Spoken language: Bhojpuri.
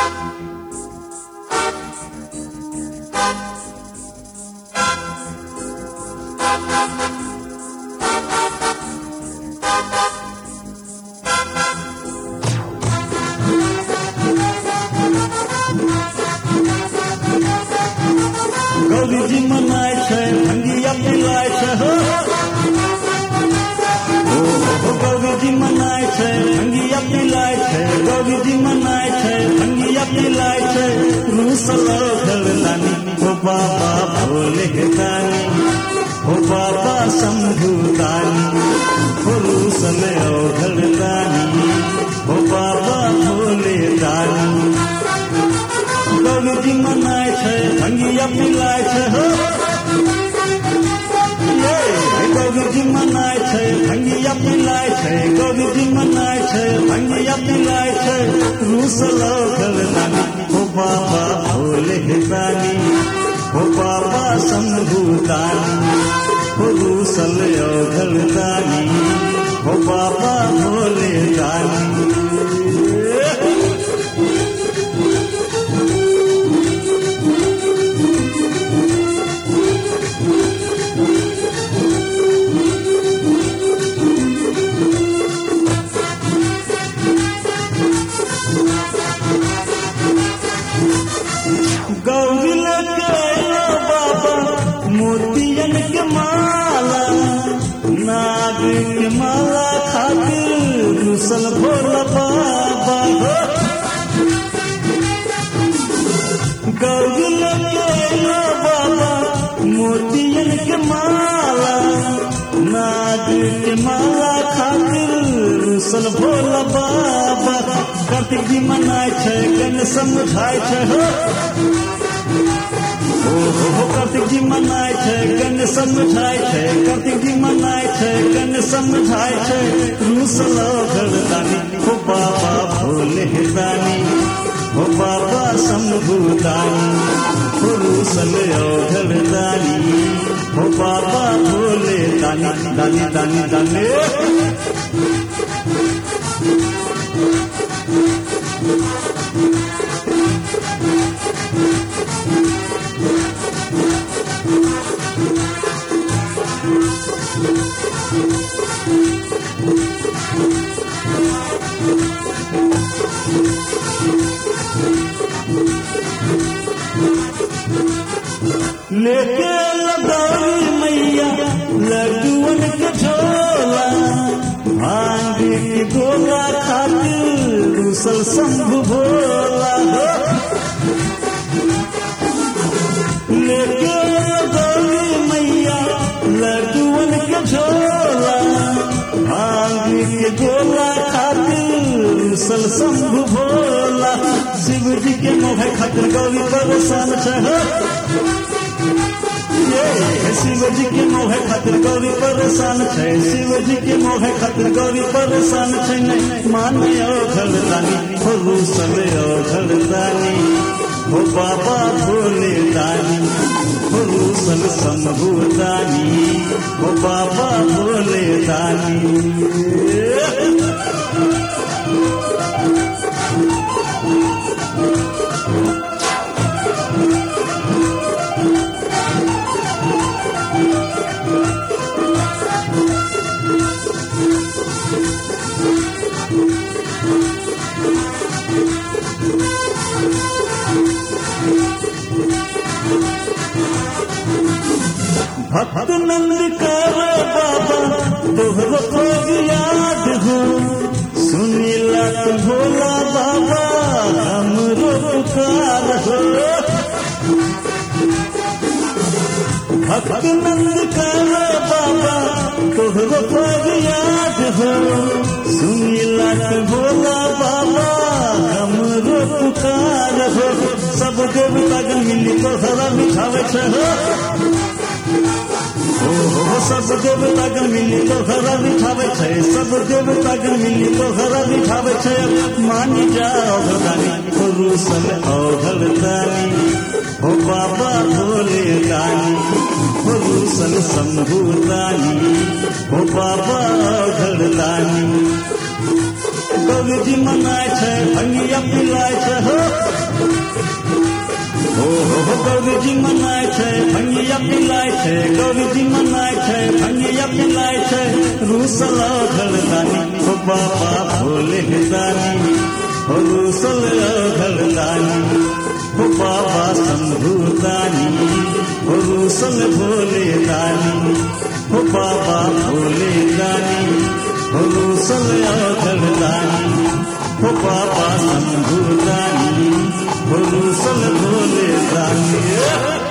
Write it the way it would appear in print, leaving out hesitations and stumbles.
गौरी जी मनाय छै भंगिया पिलाय छै हो गौरी जी मनाय छै भंगिया पिलाय छै गौरी जी मनाय छै भंगिया पिलाय छै रूसल घरदानी हो बाबा भोले दानी हो बाबा शंभु दानी हो रूसल घरदानी हो बाबा भोले दानी गौरी जी मनाय छै भंगिया पिलाय छै हो गौरी जी मनाय छै भंगिया पिलाय छै गौरी जी मनाय छै भंगिया पिलाय छै रूसल घरदानी हो बाबा भोले दानी हो बाबा शंभु दानी हो रूसल घरदानी हो बाबा भोले दानी गौरी लेके बाबा मोतियन के माला नाग के माला खातिर रूसल भोला बाबा गौरी लेके बाबा मोतियन के माला नाग के माला खातिर रूसल भोला बाबा कार्तिक जी मनाय छै कन समझाय छै हो कार्तिक जी मनाय छै कन समझाय छै कार्तिक जी मनाय छै कन समझाय छै रूसल घरदानी हो बाबा भोले दानी हो बाबा शंभु दानी हो रूसल घरदानी हो बाबा भोले दानी दानी दानी दानी लेके गौरी मैया लड्डुअन के झोला भांग की गोला खातिर रूसल शंभु भोला लेके गौरी मैया लड्डुअन के झोला भांग की गोला खातिर रूसल शंभु भोला शिव जी के मोह खातिर गौरी परेशान छै शिव जी के मोह खातिर गौरी परेशान छै शिव जी के मोह खातिर गौरी परेशान छै नहीं माने घरदानी हो रूसल घरदानी हो बाबा भोले दानी हो रूसल शंभु दानी हो बाबा भोले दानी भक्त नंद करे बाबा तोहरो खोज याद हो सुनीला तो भोला बाबा हमरो पुकार हो भक्त नंद करे बाबा तोहरो खोज याद हो सुनीला तो भोला बाबा हमरो पुकार हो सब देवता गण मिली तोहरा मिठावे छै हो सब देवता गण मिली तोहरा बिठावे छै सब देवता गण मिली तोहरा बिठावे छै मानी जाओ घरदानी हो रूसल घरदानी हो बाबा भोले दानी हो रूसल शंभु दानी हो बाबा घरदानी गौरी जी मनाय छै भंगिया पिलाय छै हो गौरीजी मनाय छै भंगिया पिलाय छै गौरीजी मनाय छै भंगिया पिलाय छै रूसल घरदानी हो बाबा भोले दानी हो रूसल घरदानी हो बाबा शंभू दानी हो रूसल भोले दानी हो बाबा भोले दानी हो रूसल घरदानी हो बाबा शंभू दानी हो रूसल भोले दानी।